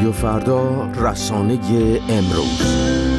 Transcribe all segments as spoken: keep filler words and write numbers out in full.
رادیو فردا، رسانه امروز.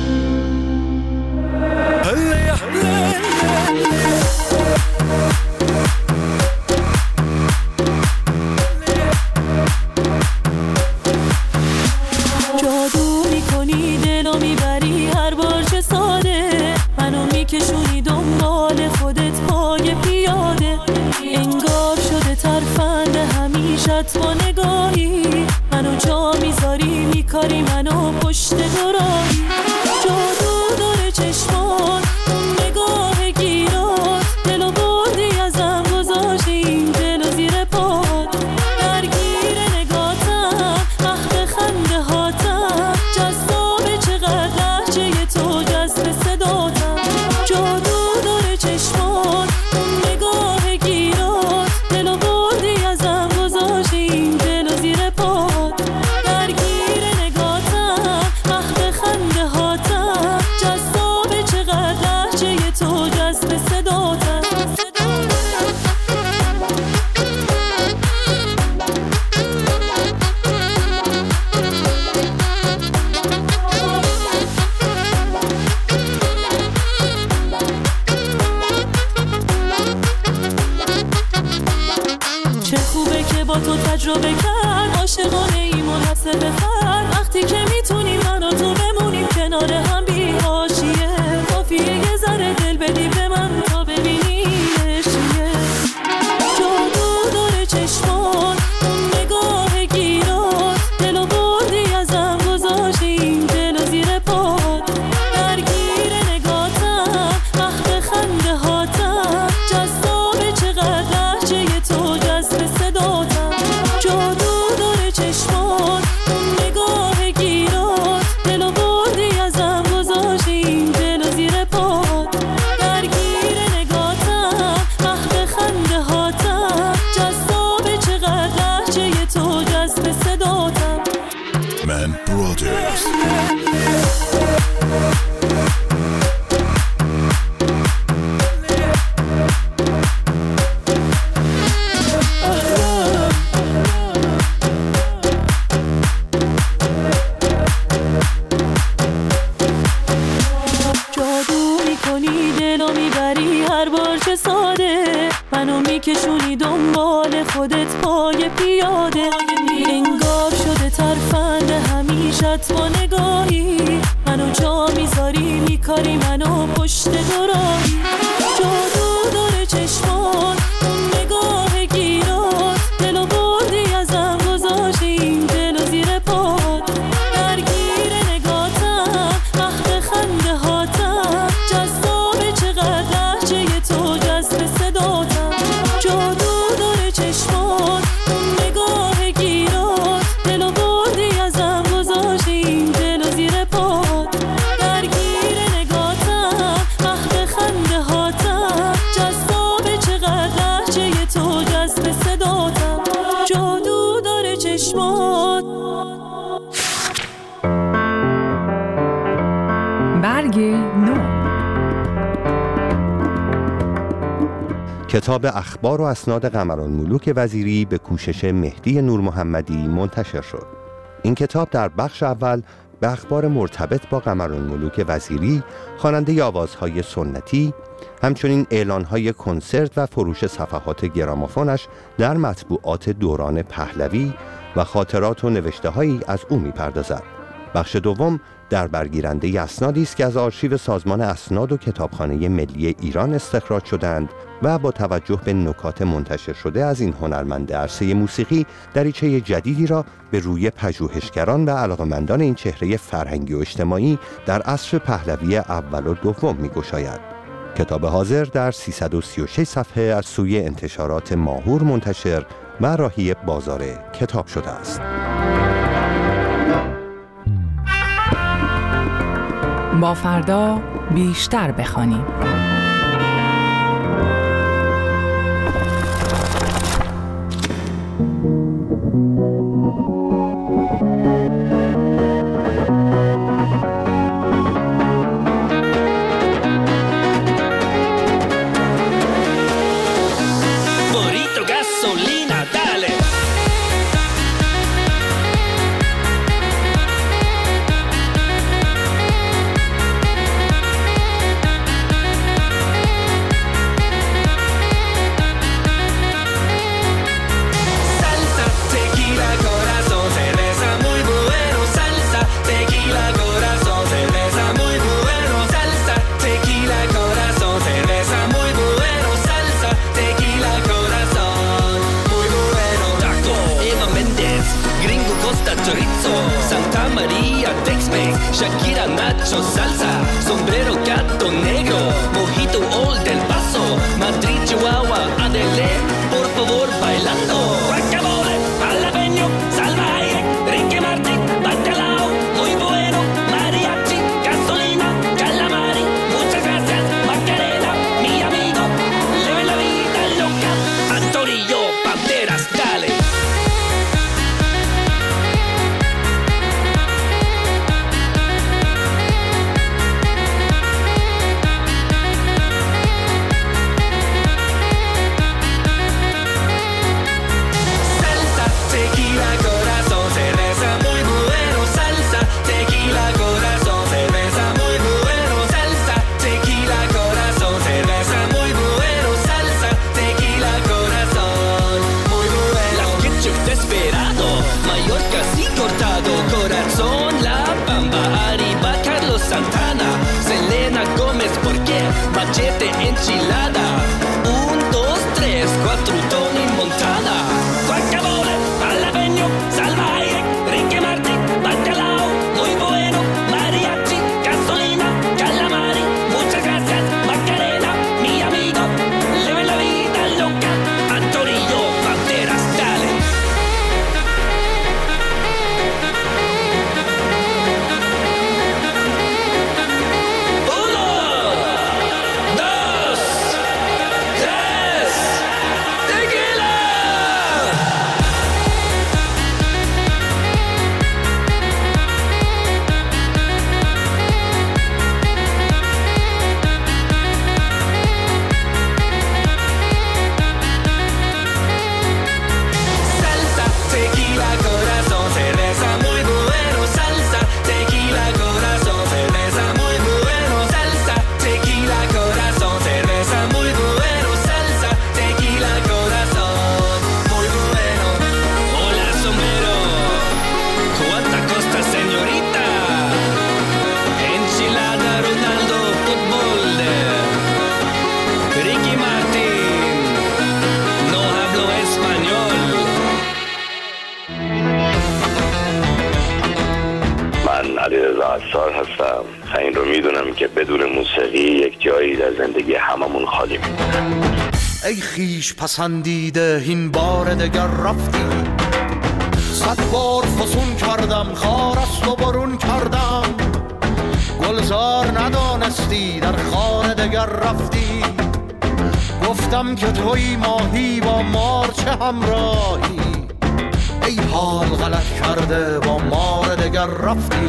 جادو میکنی دلو میبری هر بار چه ساده، منو میکشونی دنبال خودت پای پیاده، انگار شده ترفند همیشت با نگاهی، منو جا میذاری میکاری منو پشت دوراهی. جادو داره چشمان اون نگاه گیرات، دلو بردی ازم گذاشتی این دلو زیر پات، درگیر نگاتم محو خنده هاتم، جذاب چقدر لحجه تو جذب صداتم. جادو داره چشمان اون نگاه گیرات، دلو بردی ازم گذاشتی این دلو زیر پات، درگیر نگاتم محو خنده هاتم، جذاب چقدر لحجه تو جذب صداتم. چه خوبه که با تو تجربه کرد، عاشقانه ای منحصر به فرد، وقتی که میتونیم من و تو بمونیم کنار هم بی حاشیه، کافیه یه ذره دل بدی به من تا ببینیش چیه. جادو داره چشمان اون نگاه گیرات، دلو بردی ازم گذاشتی این دلو زیر پات، درگیر نگاتم محو خنده هاتم، جذاب چقدر لحجه تو جذب صداتم. جادو داره چشمان اون نگاه گیرات، دلو بردی ازم گذاشتی این دلو زیر پات، درگیر نگاتم محو خنده هاتم، جذاب چقدر لحجه تو جذب صداتم. من برادرز. جادو میکنی دلو میبری هر بار چه ساده، منو میکشونی دنبال خودت پای پیاده، انگار شده ترفند همیشت با نگاهی، منو جا میذاری میکاری منو پشت دوراهی. جادو داره چشمان اون نگاه گیرات، دلو بردی ازم گذاشتی این دلو زیر پات، درگیر نگاتم محو خنده هاتم، جذاب چقدر لحجه تو جذب صداتم. جادو داره چشمان اون نگاه گیرات، دلو بردی ازم گذاشتی این دلو زیر پات، درگیر نگاتم محو خنده هاتم، جذاب چقدر لحجه تو جذب صداتم. جادو داره چشمان. برگ نو. کتاب اخبار و اسناد قمرالملوک وزیری به کوشش مهدی نور محمدی منتشر شد. این کتاب در بخش اول به اخبار مرتبط با قمرالملوک وزیری، خواننده آوازهای سنتی، همچنین اعلانهای کنسرت و فروش صفحات گرامافونش در مطبوعات دوران پهلوی و خاطرات و نوشته‌هایی از او می‌پردازد. بخش دوم در برگیرنده اسنادی است که از آرشیو سازمان اسناد و کتابخانه ملی ایران استخراج شدند و با توجه به نکات منتشر شده از این هنرمند عرصه موسیقی، دریچه جدیدی را به روی پژوهشگران و علاقه‌مندان این چهره فرهنگی و اجتماعی در عصر پهلوی اول و دوم می‌گشاید. کتاب حاضر در سیصد و سی و شش صفحه از سوی انتشارات ماهور منتشر و راهی بازار کتاب شده است. با فردا بیشتر بخوانیم. María, Tex-Mex, Shakira, Nacho, salsa, sombrero, gato negro, mojito, Old del Paso, Madrid, Chihuahua, Adele, por favor, bailando. Guacamole, jalapeño, salvaje, Ricky Martin, bacalao, muy bueno, mariachi, gasolina, calamari, muchas gracias, Macarena, mi amigo, leve la vida loca, Antorillo, Banderas, dale. Machete, enchilada, un, dos, tres, cuatro, Tony Montana, guacamole, jalapeño, salvaje, Ricky Martin, bacalao, muy bueno, mariachi, gasolina, calamari, muchas gracias, Macarena, mi amigo, leve la vida loca, Antorillo, Banderas, dale. عطار هستم. این رو میدونم که بدون موسیقی یک جایی در زندگی هممون خالی میمونه. ای خیش پسندیده این بار دگر رفتی، صد بار فسون کردم خار است و برون کردم، گلزار ندانستی در خانه دگر رفتی، گفتم که توی ماهی با مار چه همراهی، ای حال غلط کرده با مار دگر رفتی.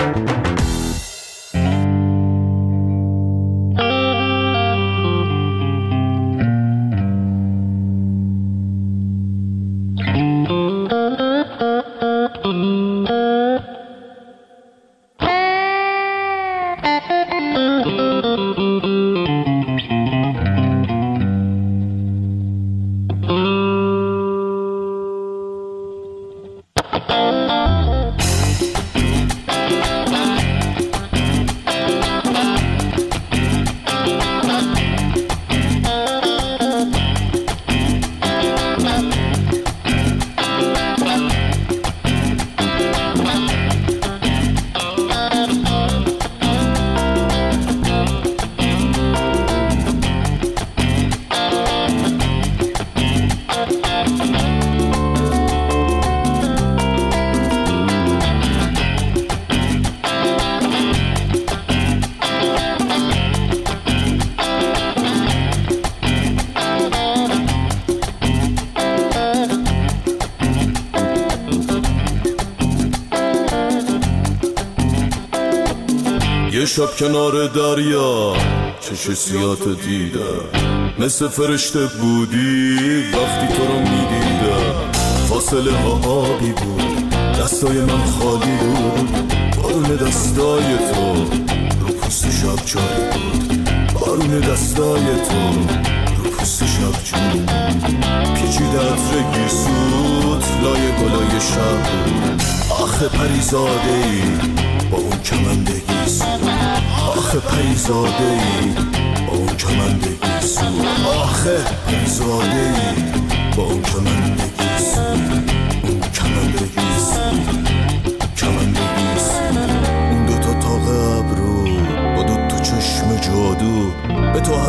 یه شب کنار دریا چش سیات دیدم، مثل فرشته بودی وقتی تو رو میدیدم، فاصله ها آبی بود، دستای من خالی بود، بارون دستای تو رو پوست شب جاری بود، بارون دستای تو رو پوست شب جاری بود، پیچیده عطر گیسوت لای گلای شب بود، آخه پریزاده ای با اون کمنده گیسو، آخه پریزاده ای با اون کمنده گیسو، آخه پریزاده ای با اون کمنده گیسو، اون کمنده گیسو، کمنده گیسو.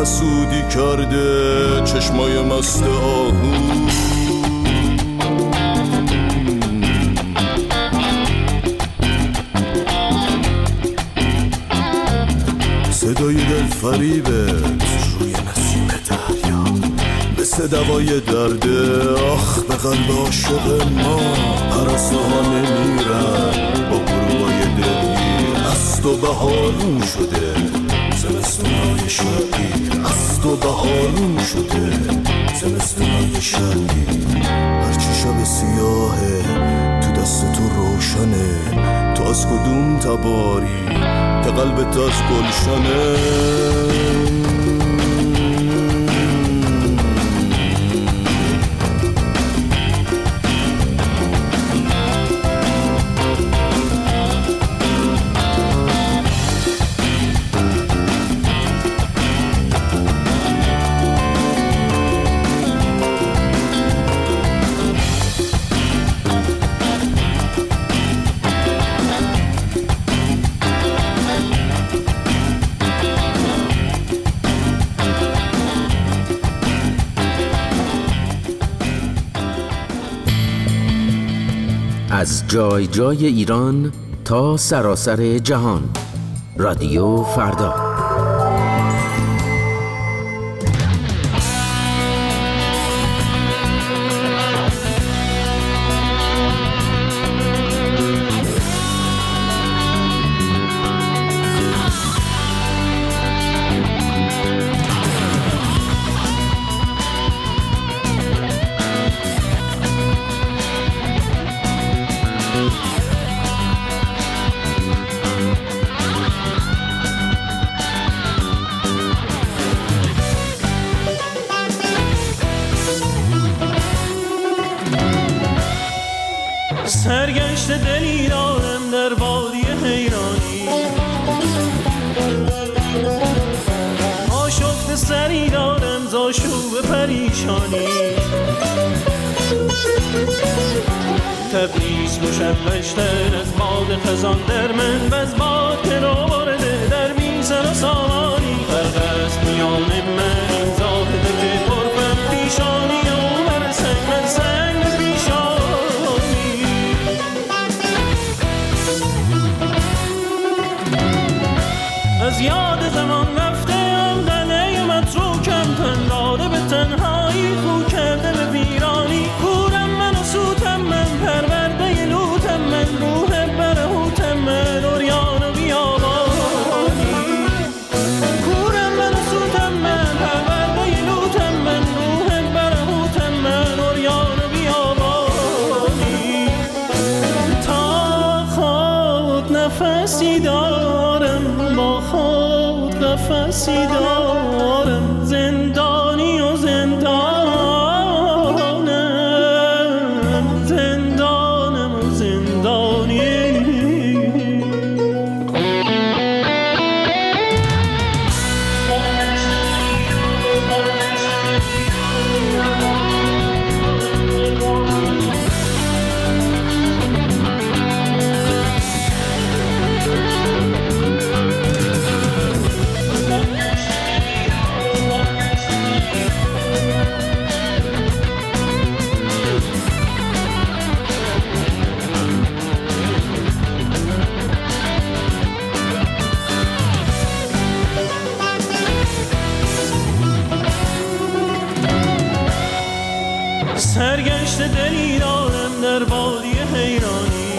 حسودی کرده چشمای مست آهو. صدای دل فریبت روی نسیم دریا مثل دوای درده. آخ به قلب عاشق ما پرستوها نمیرن با گروهای دلگیر. از تو بهارون شده زمستونای شبگیر، از تو بهارون شده زمستونای شبگیر. هرچی شب سیاهه تو دست تو روشنه، تو از کدوم تباری که قلبت از گلشنه. از جای جای ایران تا سراسر جهان، رادیو فردا. سرگشت دلی دارم در وادی حیرانی، آشفت سری دارم ز آشوب پریشانی. تبریز مشوشتر از باد خزان در من و از باد که رو برده در میزن و سامانی. فرق است میان من این زاهد که طرفم پیشانی و بر سنگ من سنگ پیشانی. از یاد زمان رفتم دله متروکم، تن داده به تنهایی خو کرده به ویرانی. کورم من و سوتم من پرورده لوتم من، روح برهوتم من اوریان و بیابانی. کورم من و سوتم من پرورده لوتم من، روح برهوتم من اوریان و بیابانی. تا خود نفسی دارم با خود قفسی دارم، زندانی و زندانم، زندانم و زندانی. سرگشت دلی دارم در وادی حیرانی،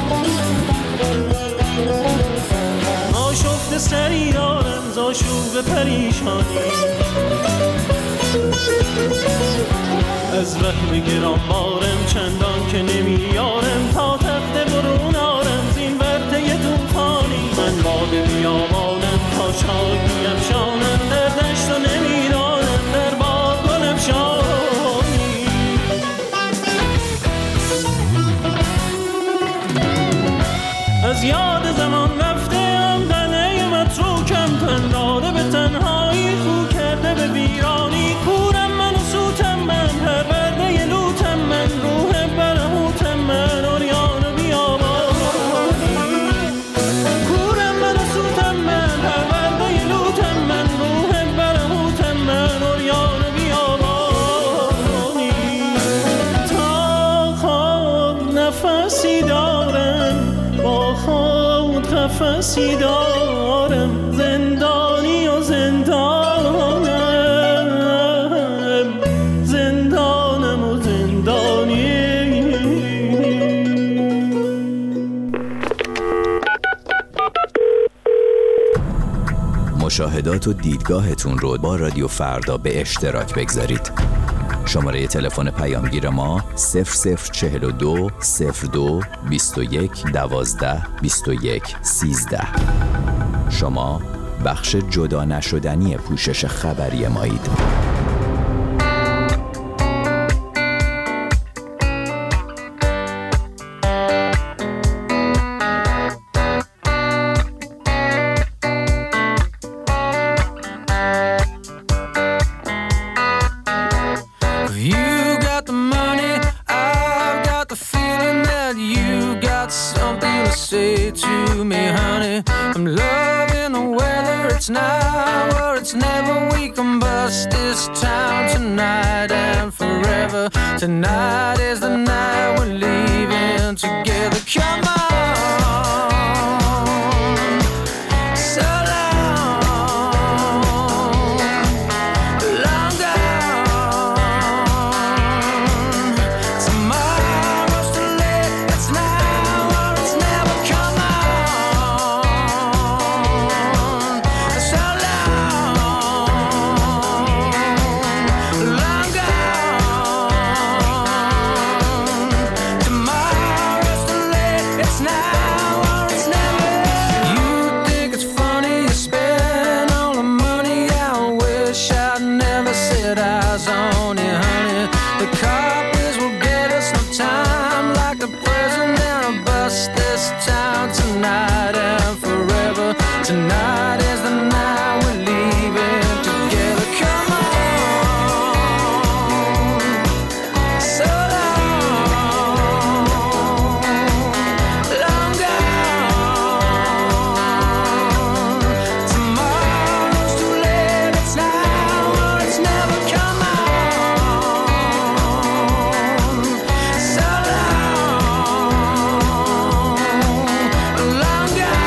آشفت سری دارم ز آشوب پریشانی. از وهم گرانبارم چندان که نمیارم، تا تخت برون آرم زین ورطه طوفانی. من باد بیابانم تا شاکی افشانم، در دشت و نمیدانم در باغ گل افشانی. از یاد زمان رفتم دله متروکم، تن داده به تنهایی خو کرده به ویرانی. کورم من و سوتم من پرورده لوتم من، روح برهوتم من اوریان و بیابانی. کورم من و سوتم من پرورده لوتم من، روح برهوتم نفسی دارم، زندانی و زندانم، زندانم و زندانی. مشاهدات و دیدگاهتون رو با رادیو فردا به اشتراک بگذارید. شماره تلفن پیامگیر ما صفر صفر چهل و دو صفر دو بیست و یک دوازده بیست و یک سیزده. شما بخش جدا نشدنی پوشش خبری مایید. Tonight is the night we're leaving together. Come on, so long, long gone. Tomorrow's too late. It's now or it's never. Come on, so long, long gone. Tonight is the night we're leaving together. Come on, so long, long gone. Tomorrow's too late. It's now or it's never. Come on, so long, long gone.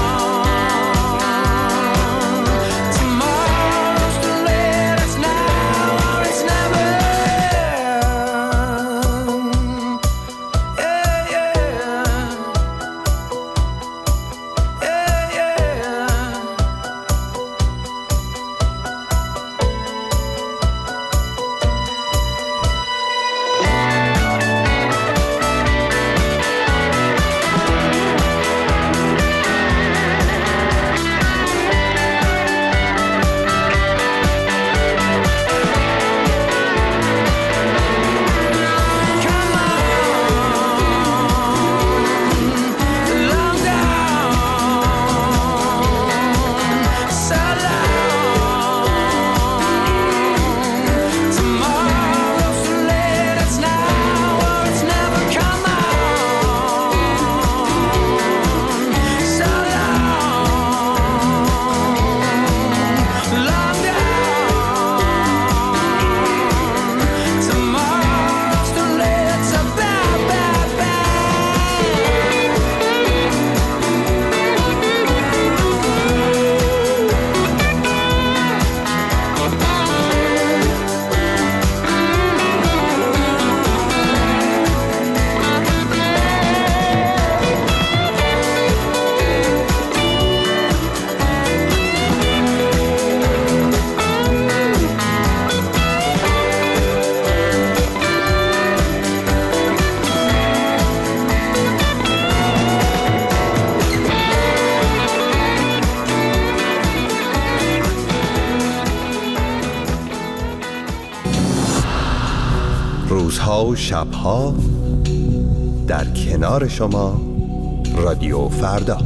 روزها و شبها در کنار شما رادیو فردا.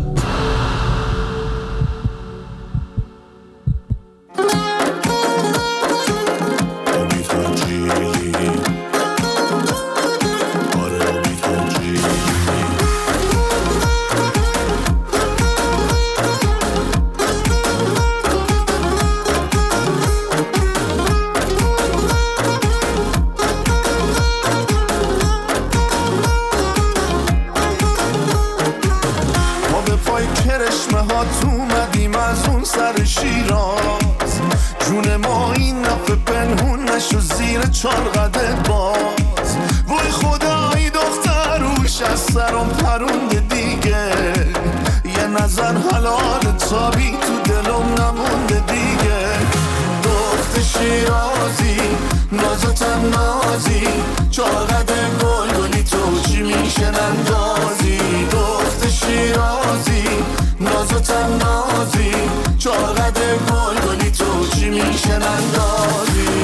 پای کرشمه ها تو اومدیم از اون سر شیراز. جون ما این نفه پنهون نشو زیر چار قدت باز. وای خدایی دختر روش از سرم پرونده دیگه، یه نظر حلال تابی تو دلم نمونده دیگه. دخت شیرازی نازتم نازی، چاقد گل گلی تو چی میشن اندازی. دخت شیرازی نازتم نازی، چاقد گل گلی تو چی میشن اندازی.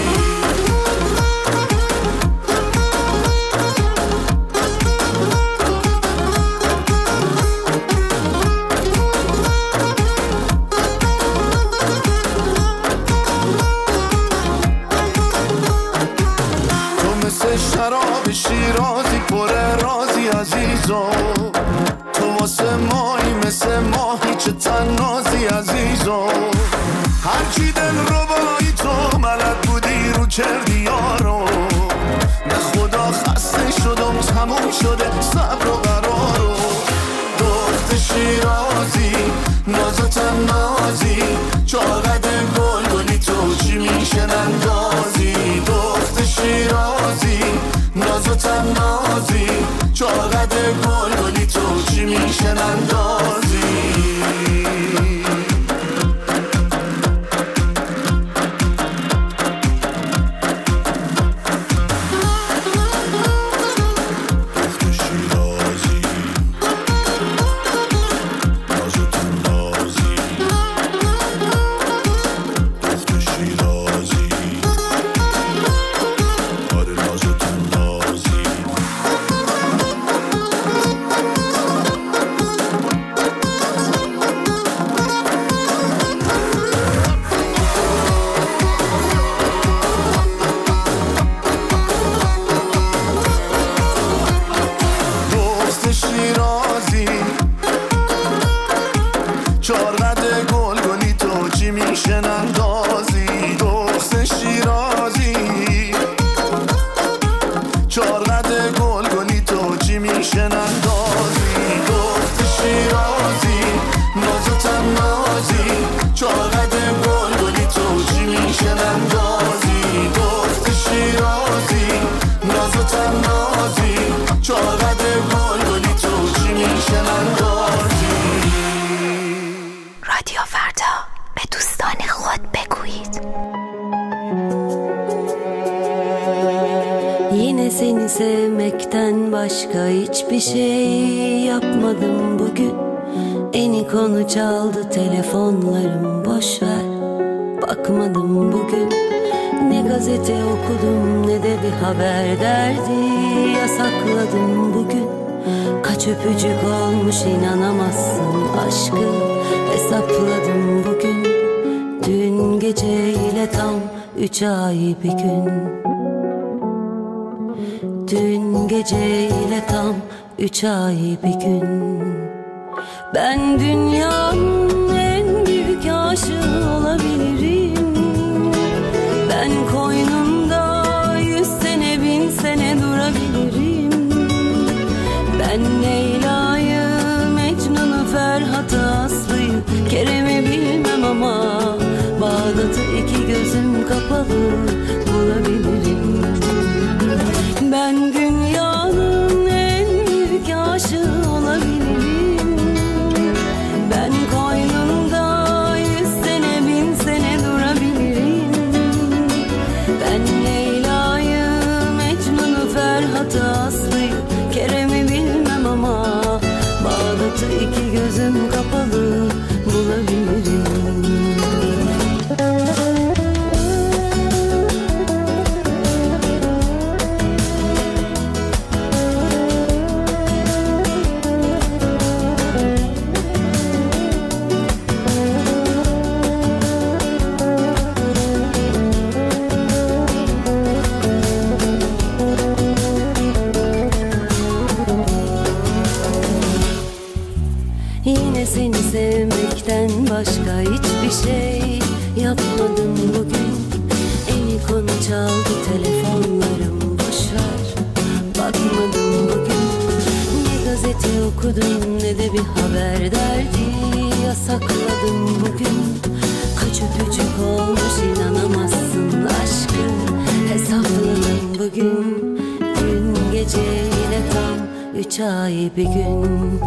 شراب شیرازی پر رازی عزیزو، تو واسه مایی مثل ماهی چه تنازی عزیزو. هرچی دل رو بایی تو بلد بودی رو کردی یارو. به خدا خسته شدم تموم شده صبر و قرارو. دخت شیرازی نازتم نازی، چاقد گل گلی تو چی میشن اندازی. دخت شیرازی نازتم نازی، چاقد گل گلی تو چی میشن اندازی. Seni sevmekten başka hiçbir şey yapmadım bugün. Eni konu çaldı telefonlarım, boşver bakmadım bugün. Ne gazete okudum ne de bir haber derdi yasakladım bugün. Kaç öpücük olmuş inanamazsın, aşkı hesapladım bugün. Dün geceyle tam üç ay bir gün. Dün geceyle tam üç ay bir gün. Ben dünyanın en büyük aşığı olabilirim. Ben koynunda yüz sene bin sene durabilirim. Ben Leyla'yı, Mecnun'u, Ferhat'ı, Aslı'yı, Kerem'i bilmem ama Bağdat'ı iki gözüm kapalı bulabilirim. Ben dünyanın en büyük aşığı olabilirim. Ben koynunda yüz sene bin sene durabilirim. Ben Leyla'yı, Mecnun'u, Ferhat'ı, Aslı'yı, Kerem'i bilmem ama Bağdat'ı iki gözüm kapalı bulabilirim. Yine seni sevmekten başka hiçbir şey yapmadım bugün. Eni konu çaldı telefonlarım, boşver bakmadım bugün. Ne gazete okudum ne de bir haber derdi. Yasakladım bugün, kaç öpücük olmuş inanamazsın aşkım. Hesapladım bugün, dün geceyle tam üç ay bir gün.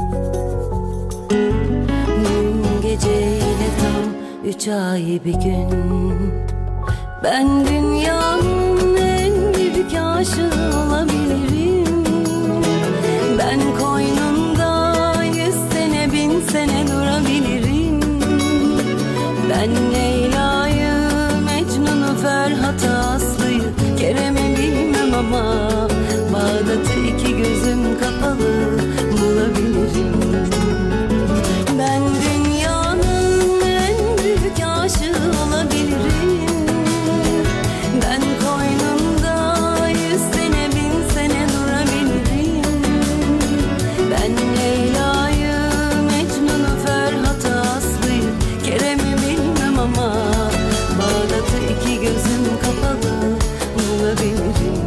Dün geceyle tam üç ay bir gün. Ben dünyanın en büyük aşığı olabilirim. Ben koynunda yüz sene bin sene durabilirim. Ben Leyla'yı, Mecnun'u, Ferhat'ı, Aslı'yı, Kerem'i bilmem ama Bağdat'ı iki gözüm kapalı bulabilirim. Ben dünyanın en büyük aşığı olabilirim. Ben koynumda yüz sene bin sene durabilirim. Ben Leyla'yı, Mecnun'u, Ferhat'ı, Aslı'yı, Kerem'i bilmem ama Bağdat'ı iki gözüm kapalı bulabilirim.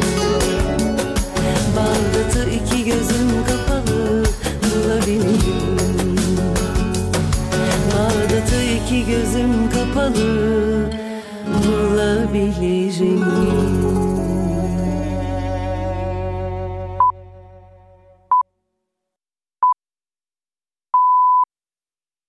Bağdat'ı iki gözüm kapalı bulabilirim. Bağdat'ı iki gözüm kapalı bulabilirim.